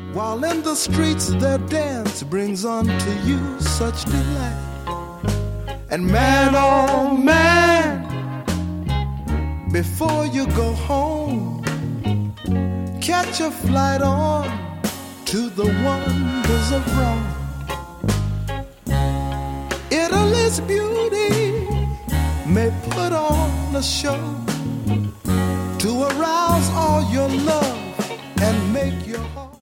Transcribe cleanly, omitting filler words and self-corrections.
while in the streets their dance brings unto you such delight. And man, oh man, before you go home, catch a flight on to the wonders of Rome. Italy's beauty may put on a show to arouse all your love